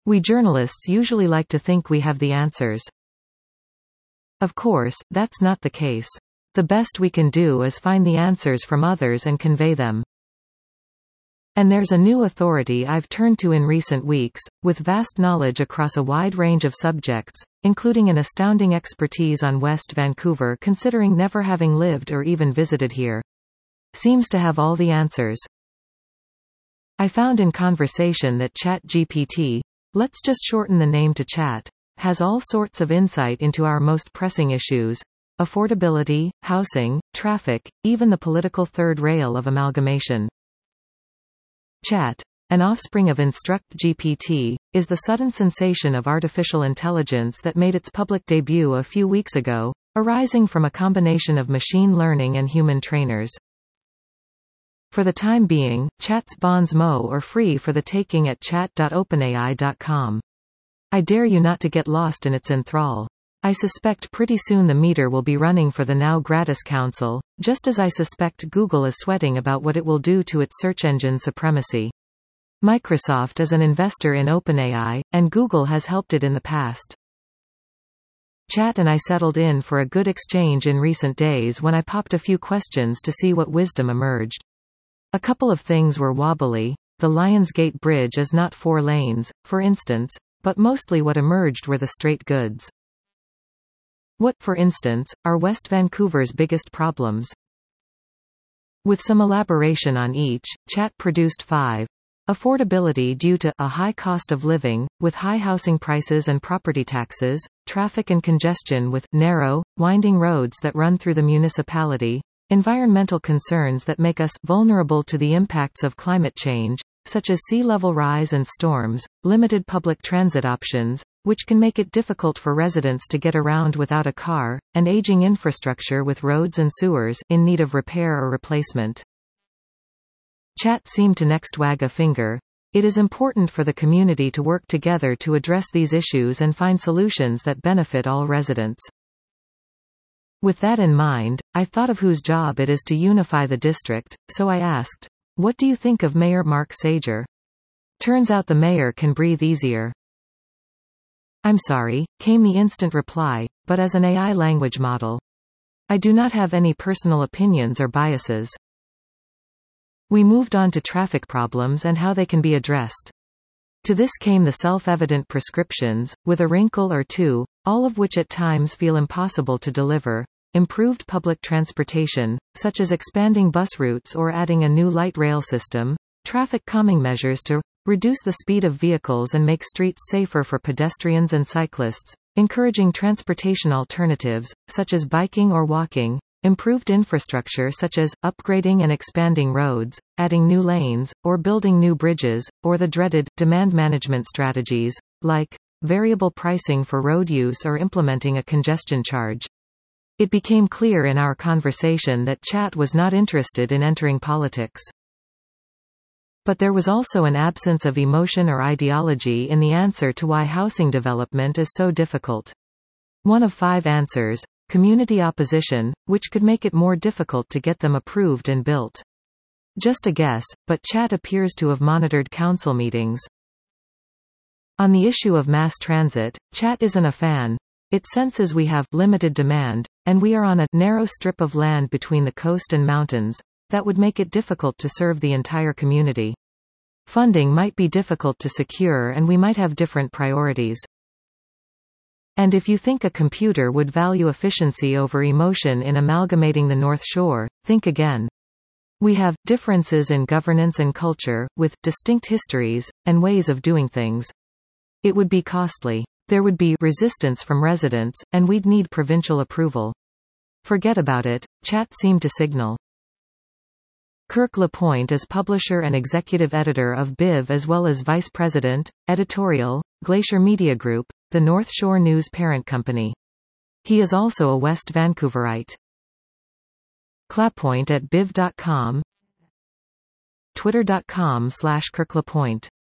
We journalists usually like to think we have the answers. Of course, that's not the case. The best we can do is find the answers from others and convey them. And there's a new authority I've turned to in recent weeks, with vast knowledge across a wide range of subjects, including an astounding expertise on West Vancouver considering never having lived or even visited here. Seems to have all the answers. I found in conversation that ChatGPT, let's just shorten the name to Chat, has all sorts of insight into our most pressing issues: affordability, housing, traffic, even the political third rail of amalgamation. Chat, an offspring of InstructGPT, is the sudden sensation of artificial intelligence that made its public debut a few weeks ago, arising from a combination of machine learning and human trainers. For the time being, Chat's bonds are free for the taking at chat.openai.com. I dare you not to get lost in its enthrall. I suspect pretty soon the meter will be running for the now gratis council, just as I suspect Google is sweating about what it will do to its search engine supremacy. Microsoft is an investor in OpenAI, and Google has helped it in the past. Chat and I settled in for a good exchange in recent days when I popped a few questions to see what wisdom emerged. A couple of things were wobbly. The Lionsgate Bridge is not 4 lanes, for instance, but mostly what emerged were the straight goods. What, for instance, are West Vancouver's biggest problems? With some elaboration on each, Chat produced 5. Affordability due to a high cost of living, with high housing prices and property taxes, traffic and congestion with narrow, winding roads that run through the municipality, environmental concerns that make us vulnerable to the impacts of climate change, such as sea level rise and storms, limited public transit options, which can make it difficult for residents to get around without a car, and aging infrastructure with roads and sewers in need of repair or replacement. Chat seemed to next wag a finger. It is important for the community to work together to address these issues and find solutions that benefit all residents. With that in mind, I thought of whose job it is to unify the district, so I asked, "What do you think of Mayor Mark Sager?" Turns out the mayor can breathe easier. "I'm sorry," came the instant reply, "but as an AI language model, I do not have any personal opinions or biases." We moved on to traffic problems and how they can be addressed. To this came the self-evident prescriptions, with a wrinkle or two, all of which at times feel impossible to deliver. Improved public transportation, such as expanding bus routes or adding a new light rail system. Traffic calming measures to reduce the speed of vehicles and make streets safer for pedestrians and cyclists. Encouraging transportation alternatives, such as biking or walking. Improved infrastructure such as, upgrading and expanding roads, adding new lanes, or building new bridges, or the dreaded, demand management strategies, like, variable pricing for road use or implementing a congestion charge. It became clear in our conversation that Chat was not interested in entering politics. But there was also an absence of emotion or ideology in the answer to why housing development is so difficult. One of 5 answers, community opposition, which could make it more difficult to get them approved and built. Just a guess, but Chat appears to have monitored council meetings. On the issue of mass transit, Chat isn't a fan. It senses we have limited demand, and we are on a narrow strip of land between the coast and mountains, that would make it difficult to serve the entire community. Funding might be difficult to secure and we might have different priorities. And if you think a computer would value efficiency over emotion in amalgamating the North Shore, think again. We have differences in governance and culture, with distinct histories and ways of doing things. It would be costly. There would be resistance from residents, and we'd need provincial approval. Forget about it, Chat seemed to signal. Kirk LaPointe is publisher and executive editor of BIV as well as vice president, editorial, Glacier Media Group, the North Shore News parent company. He is also a West Vancouverite. Clapointe at biv.com, twitter.com/KirkLaPointe